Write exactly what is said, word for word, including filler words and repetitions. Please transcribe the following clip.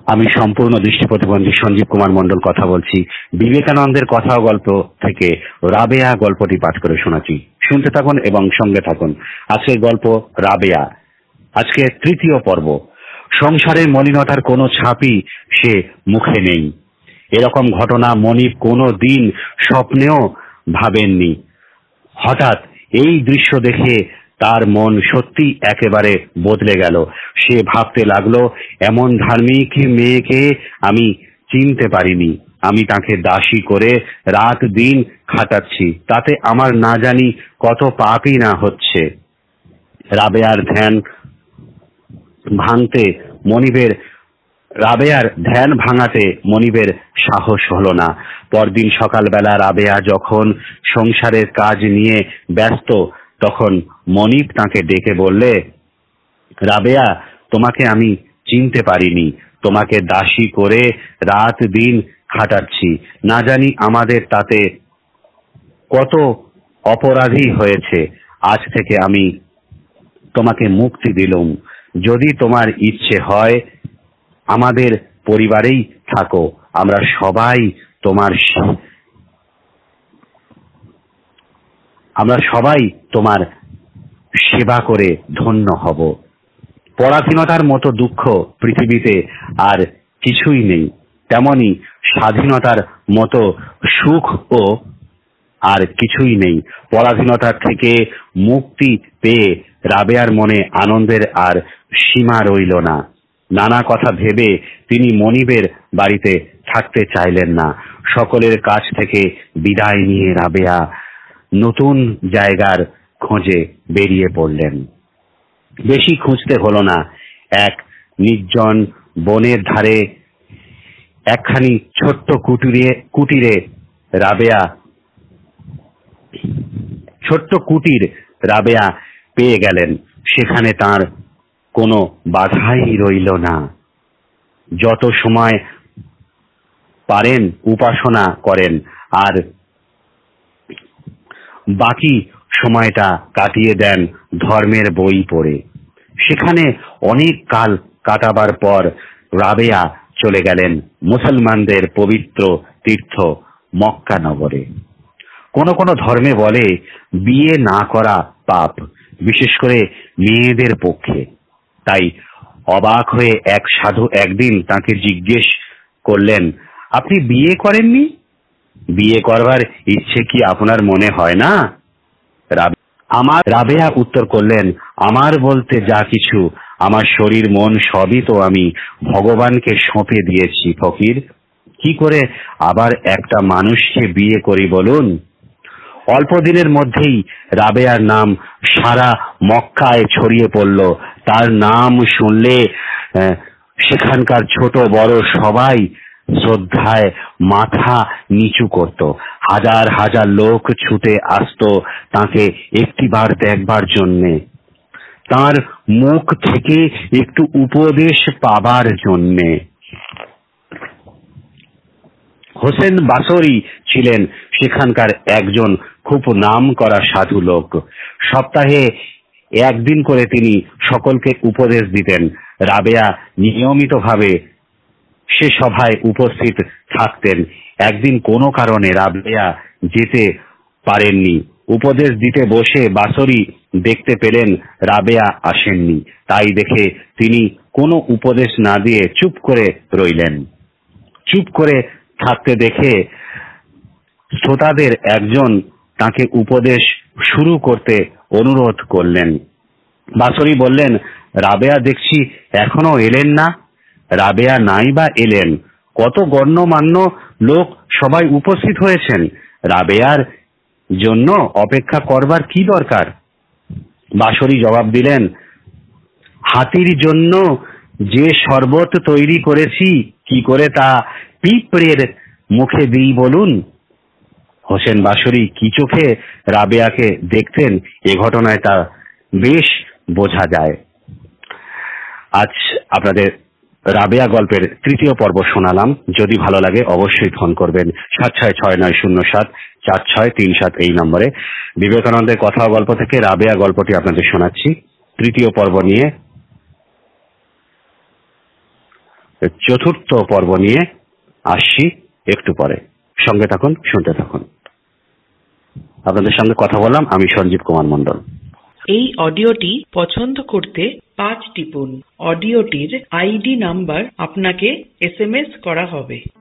আমি সম্পূর্ণ দৃষ্টি প্রতিবন্ধী সঞ্জীব কুমার মণ্ডল কথা বলছি বিবেকানন্দের কথা গল্প থেকে রাবেয়া গল্পটি পাঠ করে শোনাচ্ছি। শুনতে থাকুন এবং সঙ্গে থাকুন। আজকের গল্প রাবেয়া। আজকে তৃতীয় পর্ব। সংসারের মলিনতার কোনো ছাপই সে মুখে নেই। এরকম ঘটনা মনিব কোনো দিন স্বপ্নেও ভাবেননি। হঠাৎ এই দৃশ্য দেখে তার মন সত্যি একেবারে বদলে গেল। সে ভাবতে লাগলো, এমন ধার্মিক মেয়েকে আমি চিনতে পারিনি। আমি তাকে দাসী করে রাত দিন খাটাচ্ছি, তাতে আমার না জানি কত পাপই না হচ্ছে। রাবেয়ার ধ্যান ভাঙতে মনিবের রাবেয়ার ধ্যান ভাঙাতে মনিবের সাহস হলো না। পরদিন সকালবেলা রাবেয়া যখন সংসারের কাজ নিয়ে ব্যস্ত, তখন মনিব তাকে ডেকে বললে, রাবেয়া, তোমাকে আমি চিনতে পারিনি। তোমাকে দাসী করে রাত দিন খাটাচ্ছি, না জানি আমাদের তাতে কত অপরাধী হয়েছে। আজ থেকে আমি তোমাকে মুক্তি দিলুম। যদি তোমার ইচ্ছে হয় আমাদের পরিবারেই থাকো। আমরা সবাই তোমার আমরা সবাই তোমার সেবা করে ধন্য হব। পরাধীনতার মতো দুঃখ পৃথিবীতে আর কিছুই নেই, তেমনি স্বাধীনতার মতো সুখ ও আর কিছুই নেই। পরাধীনতার থেকে মুক্তি পেয়ে রাবেয়ার মনে আনন্দের আর সীমা রইল না। নানা কথা ভেবে তিনি মনিবের বাড়িতে থাকতে চাইলেন না। সকলের কাছ থেকে বিদায় নিয়ে রাবেয়া নতুন জায়গার খোঁজে বেরিয়ে পড়লেন। বেশি খুঁজতে হলো না। এক নির্জন বনের ধারে একখানি ছোট্ট কুটিরে কুটিরে রাবেয়া ছোট্ট কুটির রাবেয়া পেয়ে গেলেন। সেখানে তার কোনো বাধাই রইল না। যত সময় পারেন উপাসনা করেন, আর বাকি সময়টা কাটিয়ে দেন ধর্মের বই পড়ে। সেখানে অনেক কাল কাটাবার পর রাবেয়া চলে গেলেন মুসলমানদের পবিত্র তীর্থ মক্কা নগরে। কোন কোন ধর্মে বলে বিয়ে না করা পাপ, বিশেষ করে মেয়েদের পক্ষে। তাই অবাক হয়ে এক সাধু একদিন তাকে জিজ্ঞেস করলেন, আপনি বিয়ে করেননি? বিয়ে করবার ইচ্ছে কি আপনার মনে হয় না? আমার রাবেয়া উত্তর করলেন, আমার বলতে যা কিছু, আমার শরীর মন সবই তো আমি ভগবানকে সঁপে দিয়েছি ফকির। কি করে আবার একটা মানুষকে বিয়ে করি বলুন? অল্প দিনের মধ্যেই রাবেয়ার নাম সারা মক্কায় ছড়িয়ে পড়ল। তার নাম শুনলে সেখানকার ছোট বড় সবাই শ্রদ্ধায় মাথা নিচু করত। হাজার হাজার লোক ছুটে আসতো তাকে একটিবার দেখবার জন্যে, তার মুখ থেকে একটু উপদেশ পাবার জন্যে। হোসেন বাসরি ছিলেন সেখানকার একজন খুব নাম করা সাধু লোক। সপ্তাহে একদিন করে তিনি সকলকে উপদেশ দিতেন। রাবেয়া নিয়মিতভাবে সে সভায় উপস্থিত থাকতেন। একদিন কোনো কারণে রাবেয়া যেতে পারেননি। উপদেশ দিতে বসে বাসরি দেখতে পেলেন রাবেয়া আসেননি। তাই দেখে তিনি কোনো উপদেশ না দিয়ে চুপ করে রইলেন। চুপ করে থাকতে দেখে শ্রোতাদের একজন তাকে উপদেশ শুরু করতে অনুরোধ করলেন। বাসরি বললেন, রাবেয়া দেখছি এখনো এলেন না। রাবেয়া নাই বা এলেন, কত গণ্যমান্য লোক সবাই উপস্থিত হয়েছেন, রাবেয়ার জন্য অপেক্ষা করবার কি দরকার? বাসরি জবাব দিলেন, হাতির জন্য যে শরবত তৈরি করেছি, কি করে তা পিঁপড়ের মুখে দিই বলুন? হোসেন বাসরি কি চোখে রাবেয়াকে দেখতেন এ ঘটনায় তা বেশ বোঝা যায়। আজ আপনাদের রাবেয়া গল্পের তৃতীয় পর্ব শোনালাম। যদি ভালো লাগে অবশ্যই ফোন করবেন সাত ছয় ছয় নয় শূন্য সাত চার ছয় তিন সাত এই নম্বরে। বিবেকানন্দের কথা গল্প থেকে রাবেয়া গল্পটি আপনাদের শোনাচ্ছি তৃতীয় পর্ব নিয়ে। চতুর্থ পর্ব নিয়ে আসছি একটু পরে। সঙ্গে থাকুন, শুনতে থাকুন। আপনাদের সঙ্গে কথা বললাম আমি সঞ্জীব কুমার মণ্ডল। এই অডিওটি পছন্দ করতে পাঁচ টিপুন। অডিওটির আইডি নাম্বার আপনাকে এস এম এস করা হবে।